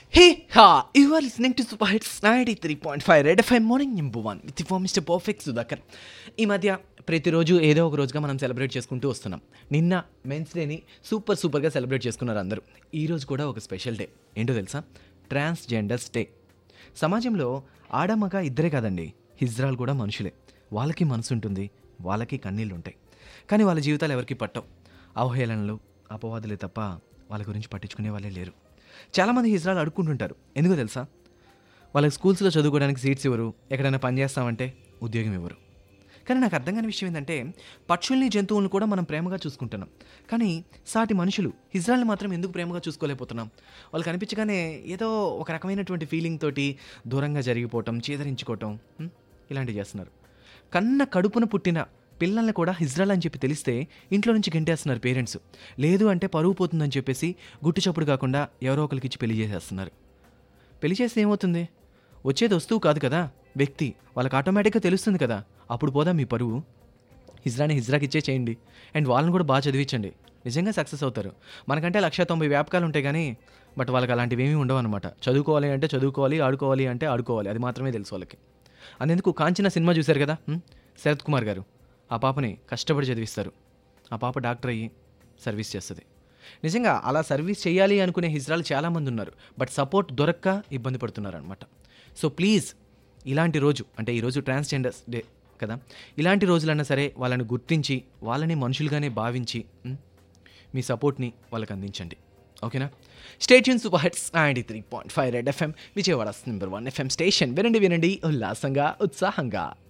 Hey, you are listening to Super Hits 93.5 Red FM Morning Number 1 with your Mr. Perfect Sudhakar. ఈ మధ్య ప్రతిరోజు ఏదో ఒక రోజుగా మనం సెలబ్రేట్ చేసుకుంటూ వస్తున్నాం. నిన్న మెన్స్ డేని సూపర్గా సెలబ్రేట్ చేసుకున్నారు అందరూ. ఈ రోజు కూడా ఒక స్పెషల్ డే. ఏంటో తెలుసా? Transgenders day. సమాజంలో ఆడమగ ఇద్దరే కాదండి, హిజ్రాలు కూడా మనుషులే. వాళ్ళకి మనసు ఉంటుంది, వాళ్ళకి కన్నీళ్ళు ఉంటాయి. కానీ వాళ్ళ జీవితాలు ఎవరికి పట్టవు. అవహేళనలు, అపవాదులే తప్ప వాళ్ళ గురించి పట్టించుకునే వాళ్ళే లేరు. చాలామంది హిజ్రాలు అడుక్కుంటుంటారు. ఎందుకో తెలుసా? వాళ్ళకి స్కూల్స్లో చదువుకోవడానికి సీట్స్ ఇవ్వరు, ఎక్కడైనా పని చేస్తామంటే ఉద్యోగం ఇవ్వరు. కానీ నాకు అర్థం కాని విషయం ఏంటంటే, పక్షుల్ని జంతువులను కూడా మనం ప్రేమగా చూసుకుంటున్నాం, కానీ సాటి మనుషులు హిజ్రాల్ని మాత్రం ఎందుకు ప్రేమగా చూసుకోలేకపోతున్నాం? వాళ్ళు కనిపించగానే ఏదో ఒక రకమైనటువంటి ఫీలింగ్ తోటి దూరంగా జరిగిపోవటం, చీదరించుకోవటం, ఇలాంటివి చేస్తున్నారు. కన్న కడుపున పుట్టిన పిల్లల్ని కూడా హిజ్రాల్ అని చెప్పి తెలిస్తే ఇంట్లో నుంచి గెంటేస్తున్నారు పేరెంట్స్. లేదు అంటే పరువు పోతుందని చెప్పేసి గుట్టు చప్పుడు కాకుండా ఎవరో ఒకరికి ఇచ్చి పెళ్లి చేసేస్తున్నారు. పెళ్లి చేస్తే ఏమవుతుంది? వచ్చేది వస్తువు కాదు కదా, వ్యక్తి. వాళ్ళకి ఆటోమేటిక్గా తెలుస్తుంది కదా. అప్పుడు పోదా మీ పరువు? హిజ్రాకి ఇచ్చే చేయండి, అండ్ వాళ్ళని కూడా బాగా చదివించండి. నిజంగా సక్సెస్ అవుతారు. మనకంటే 190 వ్యాపకాలు ఉంటాయి కానీ బట్ వాళ్ళకి అలాంటివి ఏమీ ఉండవు అనమాట. చదువుకోవాలి అంటే చదువుకోవాలి, ఆడుకోవాలి అంటే ఆడుకోవాలి, అది మాత్రమే తెలుసు వాళ్ళకి. అందుకు కాంచన సినిమా చూశారు కదా, శరత్ కుమార్ గారు. ఆ పాపని కష్టపడి చదివిస్తారు. ఆ పాప డాక్టర్ అయ్యి సర్వీస్ చేస్తుంది. నిజంగా అలా సర్వీస్ చేయాలి అనుకునే హిజ్రాలు చాలామంది ఉన్నారు, బట్ సపోర్ట్ దొరక్క ఇబ్బంది పడుతున్నారు అనమాట. సో ప్లీజ్, ఇలాంటి రోజు అంటే ఈరోజు ట్రాన్స్జెండర్స్ డే కదా, ఇలాంటి రోజులన్నా సరే వాళ్ళని గుర్తించి వాళ్ళని మనుషులుగానే భావించి మీ సపోర్ట్ని వాళ్ళకి అందించండి. ఓకేనా? Stay tune super hits 93.5 red FM, Vijayawada number 1 FM station. వినండి ఉల్లాసంగా, ఉత్సాహంగా.